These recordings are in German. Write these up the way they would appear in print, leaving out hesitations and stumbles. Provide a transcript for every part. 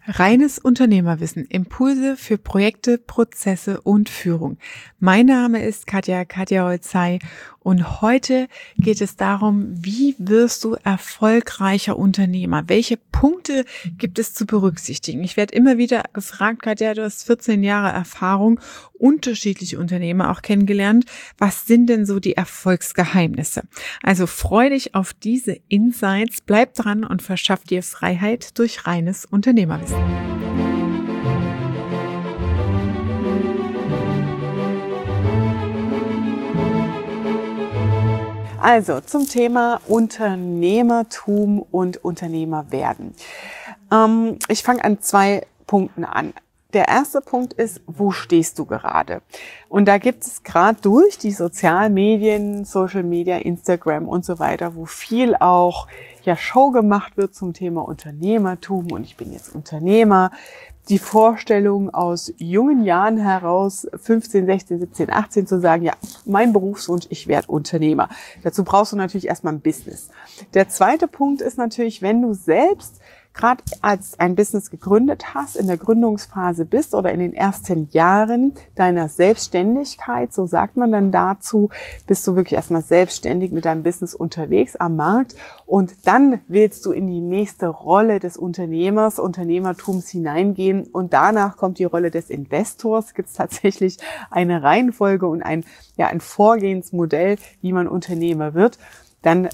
Reines Unternehmerwissen, Impulse für Projekte, Prozesse und Führung. Mein Name ist Katja Holzei und heute geht es darum, wie wirst du erfolgreicher Unternehmer? Welche Punkte gibt es zu berücksichtigen? Ich werde immer wieder gefragt, Katja, du hast 14 Jahre Erfahrung, unterschiedliche Unternehmer auch kennengelernt. Was sind denn so die Erfolgsgeheimnisse? Also freu dich auf diese Insights, bleib dran und verschaff dir Freiheit durch reines Unternehmerwissen. Also zum Thema Unternehmertum und Unternehmerwerden. Ich fange an 2 Punkten an. Der erste Punkt ist, wo stehst du gerade? Und da gibt es gerade durch die sozialen Medien, Social Media, Instagram und so weiter, wo viel auch Show gemacht wird zum Thema Unternehmertum und ich bin jetzt Unternehmer. Die Vorstellung aus jungen Jahren heraus, 15, 16, 17, 18 zu sagen, ja, mein Berufswunsch, ich werde Unternehmer. Dazu brauchst du natürlich erstmal ein Business. Der zweite Punkt ist natürlich, wenn du selbst gerade als ein Business gegründet hast, in der Gründungsphase bist oder in den ersten Jahren deiner Selbstständigkeit, so sagt man dann dazu, bist du wirklich erstmal selbstständig mit deinem Business unterwegs am Markt und dann willst du in die nächste Rolle des Unternehmertums hineingehen und danach kommt die Rolle des Investors. Gibt es tatsächlich eine Reihenfolge und ein Vorgehensmodell, wie man Unternehmer wird. Dann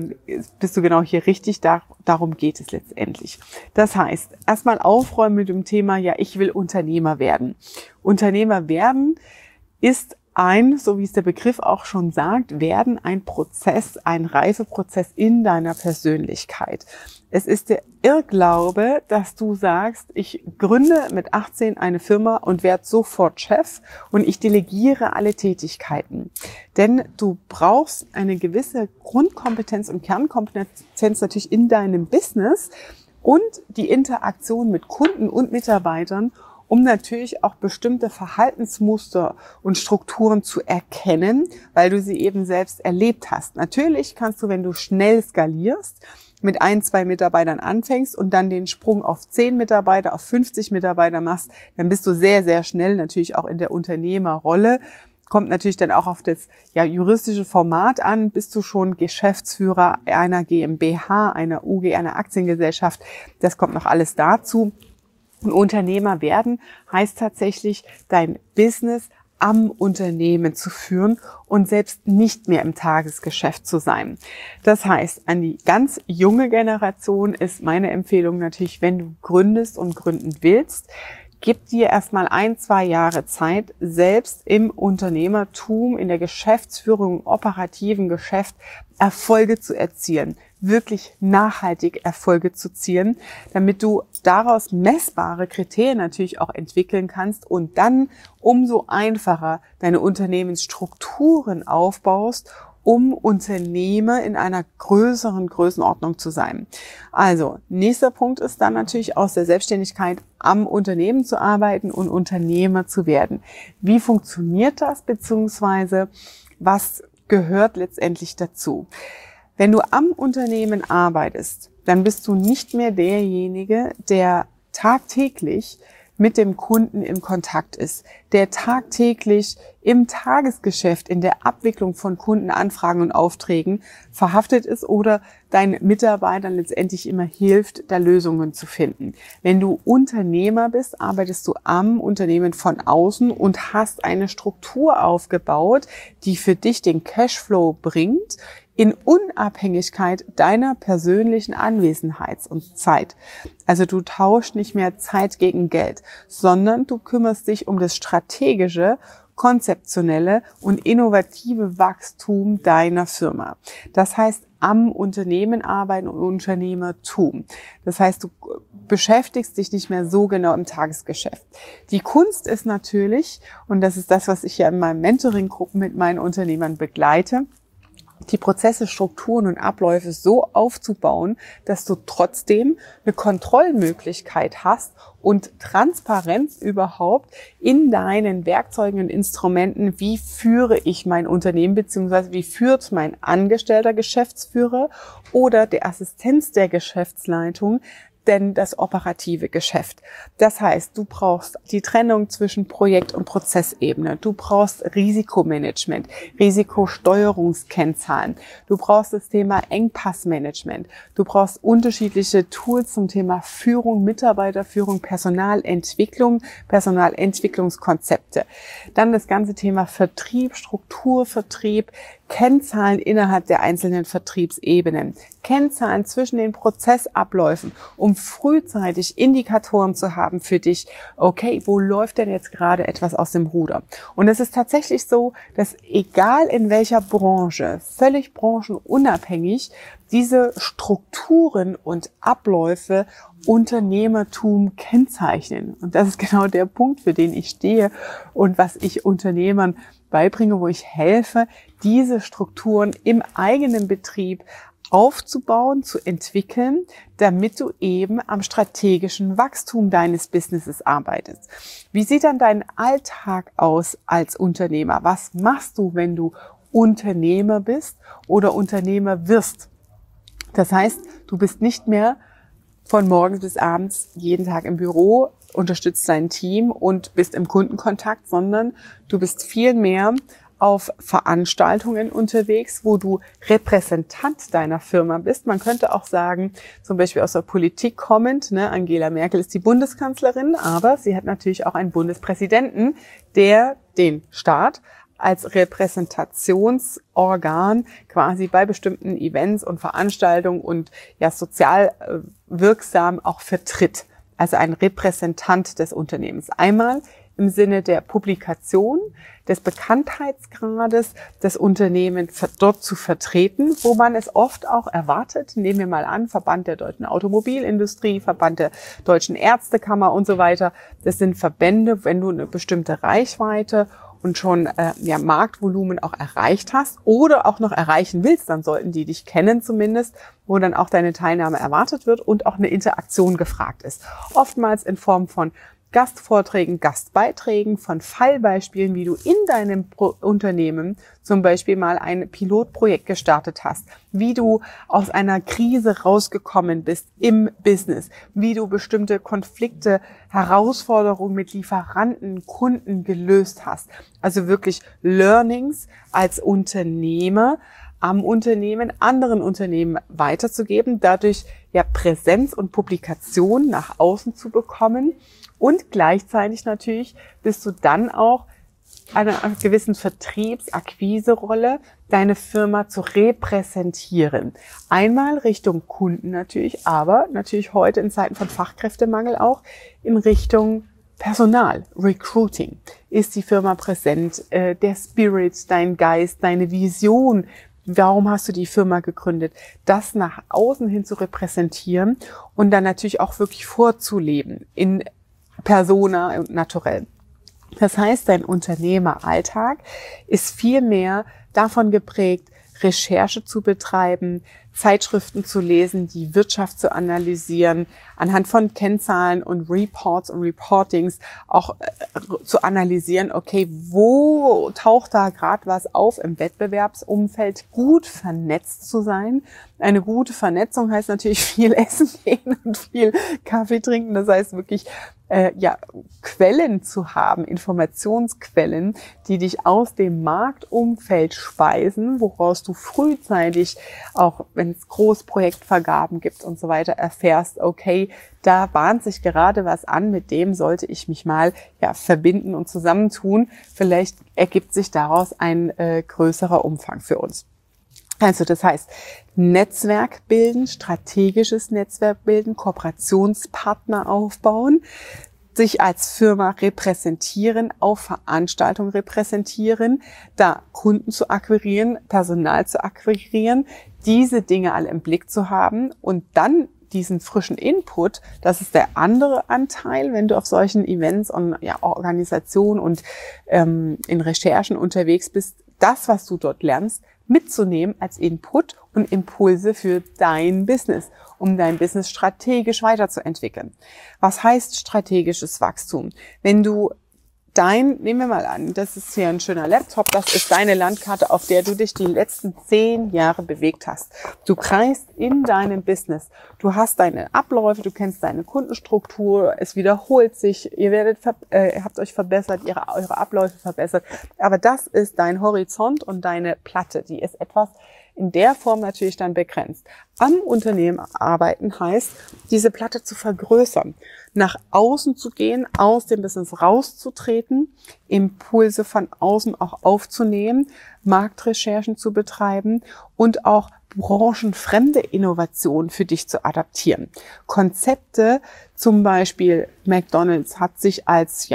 bist du genau hier richtig, darum geht es letztendlich. Das heißt, erstmal aufräumen mit dem Thema, ja, ich will Unternehmer werden. Unternehmer werden ist so wie es der Begriff auch schon sagt, werden ein Prozess, ein Reifeprozess in deiner Persönlichkeit. Es ist der Irrglaube, dass du sagst, ich gründe mit 18 eine Firma und werde sofort Chef und ich delegiere alle Tätigkeiten. Denn du brauchst eine gewisse Grundkompetenz und Kernkompetenz natürlich in deinem Business und die Interaktion mit Kunden und Mitarbeitern, um natürlich auch bestimmte Verhaltensmuster und Strukturen zu erkennen, weil du sie eben selbst erlebt hast. Natürlich kannst du, wenn du schnell skalierst, mit 1, 2 Mitarbeitern anfängst und dann den Sprung auf 10 Mitarbeiter, auf 50 Mitarbeiter machst, dann bist du sehr, sehr schnell natürlich auch in der Unternehmerrolle. Kommt natürlich dann auch auf das juristische Format an. Bist du schon Geschäftsführer einer GmbH, einer UG, einer Aktiengesellschaft? Das kommt noch alles dazu. Und Unternehmer werden heißt tatsächlich, dein Business am Unternehmen zu führen und selbst nicht mehr im Tagesgeschäft zu sein. Das heißt, an die ganz junge Generation ist meine Empfehlung natürlich, wenn du gründest und gründen willst, gib dir erstmal 1, 2 Jahre Zeit, selbst im Unternehmertum, in der Geschäftsführung, im operativen Geschäft Erfolge zu erzielen, wirklich nachhaltig Erfolge zu zielen, damit du daraus messbare Kriterien natürlich auch entwickeln kannst und dann umso einfacher deine Unternehmensstrukturen aufbaust, um Unternehmer in einer größeren Größenordnung zu sein. Also, nächster Punkt ist dann natürlich aus der Selbstständigkeit am Unternehmen zu arbeiten und Unternehmer zu werden. Wie funktioniert das, beziehungsweise was gehört letztendlich dazu? Wenn du am Unternehmen arbeitest, dann bist du nicht mehr derjenige, der tagtäglich mit dem Kunden im Kontakt ist, der tagtäglich im Tagesgeschäft, in der Abwicklung von Kundenanfragen und Aufträgen verhaftet ist oder deinen Mitarbeitern letztendlich immer hilft, da Lösungen zu finden. Wenn du Unternehmer bist, arbeitest du am Unternehmen von außen und hast eine Struktur aufgebaut, die für dich den Cashflow bringt, in Unabhängigkeit deiner persönlichen Anwesenheit und Zeit. Also du tauschst nicht mehr Zeit gegen Geld, sondern du kümmerst dich um das strategische, konzeptionelle und innovative Wachstum deiner Firma. Das heißt, am Unternehmen arbeiten und Unternehmertum. Das heißt, du beschäftigst dich nicht mehr so genau im Tagesgeschäft. Die Kunst ist natürlich, und das ist das, was ich ja in meinen Mentoring-Gruppen mit meinen Unternehmern begleite, die Prozesse, Strukturen und Abläufe so aufzubauen, dass du trotzdem eine Kontrollmöglichkeit hast und Transparenz überhaupt in deinen Werkzeugen und Instrumenten, wie führe ich mein Unternehmen, beziehungsweise wie führt mein angestellter Geschäftsführer oder der Assistenz der Geschäftsleitung denn das operative Geschäft. Das heißt, du brauchst die Trennung zwischen Projekt- und Prozessebene. Du brauchst Risikomanagement, Risikosteuerungskennzahlen. Du brauchst das Thema Engpassmanagement. Du brauchst unterschiedliche Tools zum Thema Führung, Mitarbeiterführung, Personalentwicklung, Personalentwicklungskonzepte. Dann das ganze Thema Vertrieb, Strukturvertrieb, Kennzahlen innerhalb der einzelnen Vertriebsebenen, Kennzahlen zwischen den Prozessabläufen, um frühzeitig Indikatoren zu haben für dich, okay, wo läuft denn jetzt gerade etwas aus dem Ruder? Und es ist tatsächlich so, dass egal in welcher Branche, völlig branchenunabhängig, diese Strukturen und Abläufe Unternehmertum kennzeichnen. Und das ist genau der Punkt, für den ich stehe und was ich Unternehmern beibringe, wo ich helfe, diese Strukturen im eigenen Betrieb aufzubauen, zu entwickeln, damit du eben am strategischen Wachstum deines Businesses arbeitest. Wie sieht dann dein Alltag aus als Unternehmer? Was machst du, wenn du Unternehmer bist oder Unternehmer wirst? Das heißt, du bist nicht mehr von morgens bis abends jeden Tag im Büro, unterstützt dein Team und bist im Kundenkontakt, sondern du bist viel mehr auf Veranstaltungen unterwegs, wo du Repräsentant deiner Firma bist. Man könnte auch sagen, zum Beispiel aus der Politik kommend, Angela Merkel ist die Bundeskanzlerin, aber sie hat natürlich auch einen Bundespräsidenten, der den Staat als Repräsentationsorgan quasi bei bestimmten Events und Veranstaltungen und ja sozial wirksam auch vertritt. Also ein Repräsentant des Unternehmens. Einmal im Sinne der Publikation, des Bekanntheitsgrades des Unternehmens dort zu vertreten, wo man es oft auch erwartet. Nehmen wir mal an, Verband der deutschen Automobilindustrie, Verband der deutschen Ärztekammer und so weiter. Das sind Verbände, wenn du eine bestimmte Reichweite und schon Marktvolumen auch erreicht hast oder auch noch erreichen willst, dann sollten die dich kennen zumindest, wo dann auch deine Teilnahme erwartet wird und auch eine Interaktion gefragt ist. Oftmals in Form von Gastvorträgen, Gastbeiträgen, von Fallbeispielen, wie du in deinem Unternehmen zum Beispiel mal ein Pilotprojekt gestartet hast, wie du aus einer Krise rausgekommen bist im Business, wie du bestimmte Konflikte, Herausforderungen mit Lieferanten, Kunden gelöst hast. Also wirklich Learnings als Unternehmer am Unternehmen, anderen Unternehmen weiterzugeben, dadurch ja Präsenz und Publikation nach außen zu bekommen. Und gleichzeitig natürlich bist du dann auch einer gewissen Vertriebsakquise-Rolle, deine Firma zu repräsentieren. Einmal Richtung Kunden natürlich, aber natürlich heute in Zeiten von Fachkräftemangel auch in Richtung Personal, Recruiting. Ist die Firma präsent? Der Spirit, dein Geist, deine Vision. Warum hast du die Firma gegründet? Das nach außen hin zu repräsentieren und dann natürlich auch wirklich vorzuleben in Persona und naturell. Das heißt, dein Unternehmeralltag ist viel mehr davon geprägt, Recherche zu betreiben, Zeitschriften zu lesen, die Wirtschaft zu analysieren, anhand von Kennzahlen und Reports und Reportings auch zu analysieren, okay, wo taucht da gerade was auf im Wettbewerbsumfeld, gut vernetzt zu sein. Eine gute Vernetzung heißt natürlich viel essen gehen und viel Kaffee trinken, das heißt wirklich Quellen zu haben, Informationsquellen, die dich aus dem Marktumfeld speisen, woraus du frühzeitig, auch wenn es Großprojektvergaben gibt und so weiter, erfährst, okay, da bahnt sich gerade was an, mit dem sollte ich mich mal verbinden und zusammentun. Vielleicht ergibt sich daraus ein größerer Umfang für uns. Also das heißt, Netzwerk bilden, strategisches Netzwerk bilden, Kooperationspartner aufbauen, sich als Firma repräsentieren, auf Veranstaltungen repräsentieren, da Kunden zu akquirieren, Personal zu akquirieren, diese Dinge alle im Blick zu haben und dann diesen frischen Input, das ist der andere Anteil, wenn du auf solchen Events und Organisationen und in Recherchen unterwegs bist, das, was du dort lernst, mitzunehmen als Input und Impulse für dein Business, um dein Business strategisch weiterzuentwickeln. Was heißt strategisches Wachstum? Wenn du nehmen wir mal an, das ist hier ein schöner Laptop, das ist deine Landkarte, auf der du dich die letzten 10 Jahre bewegt hast. Du kreist in deinem Business. Du hast deine Abläufe, du kennst deine Kundenstruktur, es wiederholt sich, ihr habt euch verbessert, eure Abläufe verbessert. Aber das ist dein Horizont und deine Platte, die ist etwas in der Form natürlich dann begrenzt. Am Unternehmen arbeiten heißt, diese Platte zu vergrößern, nach außen zu gehen, aus dem Business rauszutreten, Impulse von außen auch aufzunehmen, Marktrecherchen zu betreiben und auch branchenfremde Innovationen für dich zu adaptieren. Konzepte, zum Beispiel McDonald's hat sich als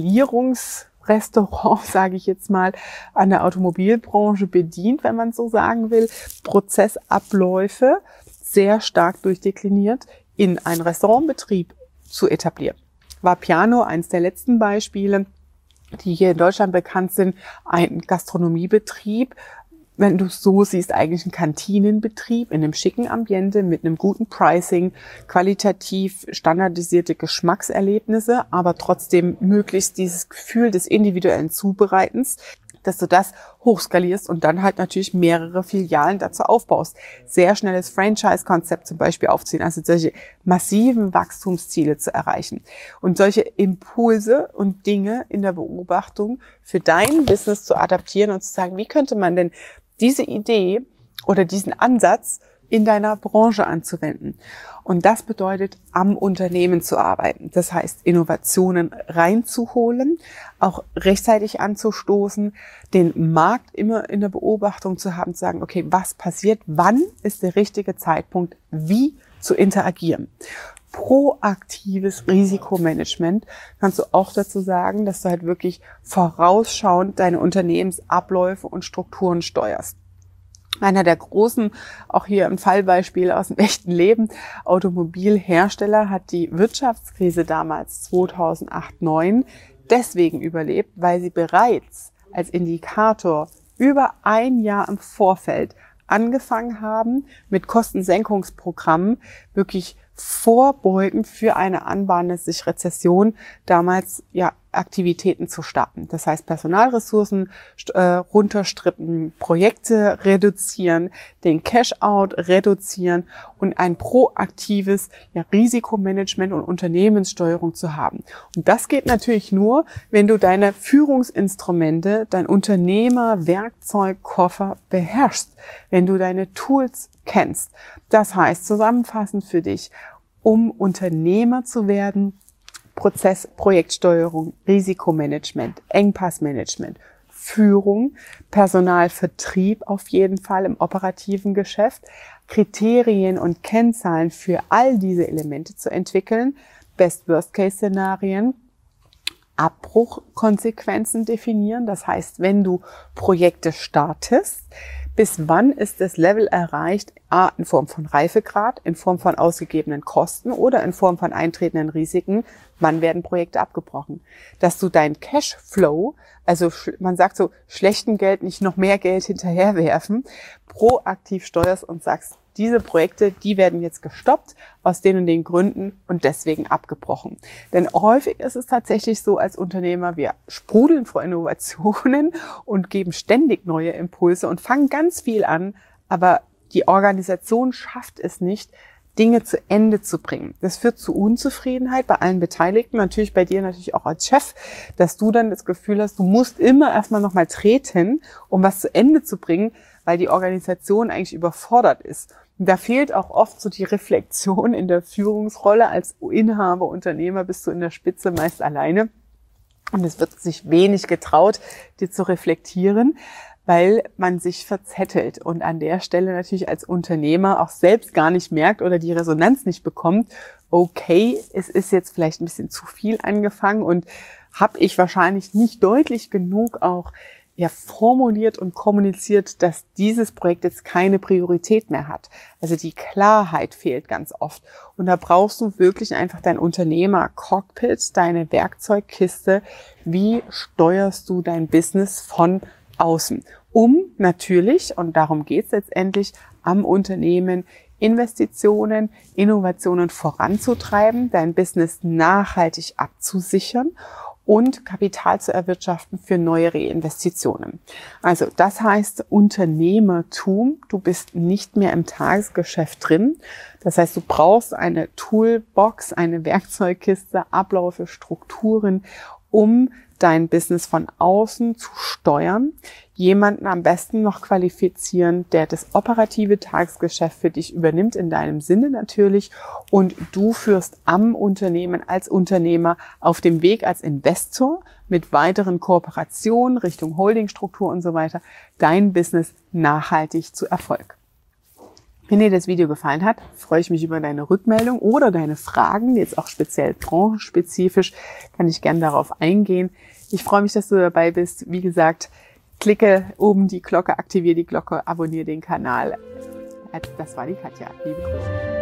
Skalierungsrestaurant, sage ich jetzt mal, an der Automobilbranche bedient, wenn man so sagen will, Prozessabläufe sehr stark durchdekliniert in einen Restaurantbetrieb zu etablieren. Vapiano, eins der letzten Beispiele, die hier in Deutschland bekannt sind, ein Gastronomiebetrieb, wenn du es so siehst, eigentlich ein Kantinenbetrieb in einem schicken Ambiente mit einem guten Pricing, qualitativ standardisierte Geschmackserlebnisse, aber trotzdem möglichst dieses Gefühl des individuellen Zubereitens, dass du das hochskalierst und dann halt natürlich mehrere Filialen dazu aufbaust. Sehr schnelles Franchise-Konzept zum Beispiel aufziehen, also solche massiven Wachstumsziele zu erreichen. Und solche Impulse und Dinge in der Beobachtung für dein Business zu adaptieren und zu sagen, wie könnte man denn diese Idee oder diesen Ansatz in deiner Branche anzuwenden. Und das bedeutet, am Unternehmen zu arbeiten. Das heißt, Innovationen reinzuholen, auch rechtzeitig anzustoßen, den Markt immer in der Beobachtung zu haben, zu sagen, okay, was passiert, wann ist der richtige Zeitpunkt, wie zu interagieren. Proaktives Risikomanagement kannst du auch dazu sagen, dass du halt wirklich vorausschauend deine Unternehmensabläufe und Strukturen steuerst. Einer der großen, auch hier ein Fallbeispiel aus dem echten Leben, Automobilhersteller hat die Wirtschaftskrise damals 2008/09 deswegen überlebt, weil sie bereits als Indikator über ein Jahr im Vorfeld angefangen haben, mit Kostensenkungsprogrammen wirklich vorbeugend für eine anbahnende Rezession damals Aktivitäten zu starten. Das heißt, Personalressourcen runterstrippen, Projekte reduzieren, den Cash-out reduzieren und ein proaktives Risikomanagement und Unternehmenssteuerung zu haben. Und das geht natürlich nur, wenn du deine Führungsinstrumente, dein Unternehmer-Werkzeugkoffer beherrschst, wenn du deine Tools kennst. Das heißt, zusammenfassend für dich, um Unternehmer zu werden, Prozess, Projektsteuerung, Risikomanagement, Engpassmanagement, Führung, Personalvertrieb auf jeden Fall im operativen Geschäft, Kriterien und Kennzahlen für all diese Elemente zu entwickeln, Best-Worst-Case-Szenarien, Abbruchkonsequenzen definieren. Das heißt, wenn du Projekte startest, bis wann ist das Level erreicht, in Form von Reifegrad, in Form von ausgegebenen Kosten oder in Form von eintretenden Risiken, wann werden Projekte abgebrochen. Dass du dein Cashflow, also man sagt so, schlechten Geld nicht noch mehr Geld hinterherwerfen, proaktiv steuerst und sagst, diese Projekte, die werden jetzt gestoppt aus den und den Gründen und deswegen abgebrochen. Denn häufig ist es tatsächlich so als Unternehmer, wir sprudeln vor Innovationen und geben ständig neue Impulse und fangen ganz viel an, aber die Organisation schafft es nicht, Dinge zu Ende zu bringen. Das führt zu Unzufriedenheit bei allen Beteiligten, natürlich bei dir natürlich auch als Chef, dass du dann das Gefühl hast, du musst immer erstmal nochmal treten, um was zu Ende zu bringen, weil die Organisation eigentlich überfordert ist. Und da fehlt auch oft so die Reflexion in der Führungsrolle. Als Inhaber, Unternehmer bist du in der Spitze meist alleine. Und es wird sich wenig getraut, dir zu reflektieren, weil man sich verzettelt und an der Stelle natürlich als Unternehmer auch selbst gar nicht merkt oder die Resonanz nicht bekommt, okay, es ist jetzt vielleicht ein bisschen zu viel angefangen und habe ich wahrscheinlich nicht deutlich genug auch formuliert und kommuniziert, dass dieses Projekt jetzt keine Priorität mehr hat. Also die Klarheit fehlt ganz oft. Und da brauchst du wirklich einfach dein Unternehmer-Cockpit, deine Werkzeugkiste. Wie steuerst du dein Business von außen? Um natürlich, und darum geht es letztendlich, am Unternehmen Investitionen, Innovationen voranzutreiben, dein Business nachhaltig abzusichern und Kapital zu erwirtschaften für neue Reinvestitionen. Also das heißt Unternehmertum. Du bist nicht mehr im Tagesgeschäft drin. Das heißt, du brauchst eine Toolbox, eine Werkzeugkiste, Abläufe, Strukturen, um dein Business von außen zu steuern. Jemanden am besten noch qualifizieren, der das operative Tagesgeschäft für dich übernimmt, in deinem Sinne natürlich. Und du führst am Unternehmen als Unternehmer auf dem Weg als Investor mit weiteren Kooperationen Richtung Holdingstruktur und so weiter dein Business nachhaltig zu Erfolg. Wenn dir das Video gefallen hat, freue ich mich über deine Rückmeldung oder deine Fragen, jetzt auch speziell branchenspezifisch, kann ich gerne darauf eingehen. Ich freue mich, dass du dabei bist. Wie gesagt, klicke oben die Glocke, aktiviere die Glocke, abonniere den Kanal. Das war die Katja. Liebe Grüße.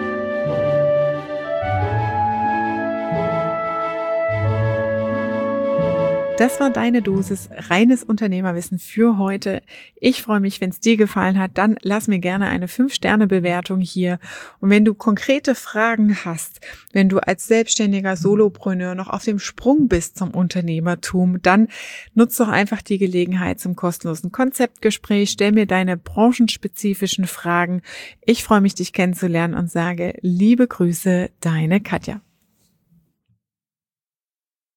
Das war deine Dosis reines Unternehmerwissen für heute. Ich freue mich, wenn es dir gefallen hat, dann lass mir gerne eine 5-Sterne-Bewertung hier. Und wenn du konkrete Fragen hast, wenn du als selbstständiger Solopreneur noch auf dem Sprung bist zum Unternehmertum, dann nutz doch einfach die Gelegenheit zum kostenlosen Konzeptgespräch. Stell mir deine branchenspezifischen Fragen. Ich freue mich, dich kennenzulernen und sage liebe Grüße, deine Katja.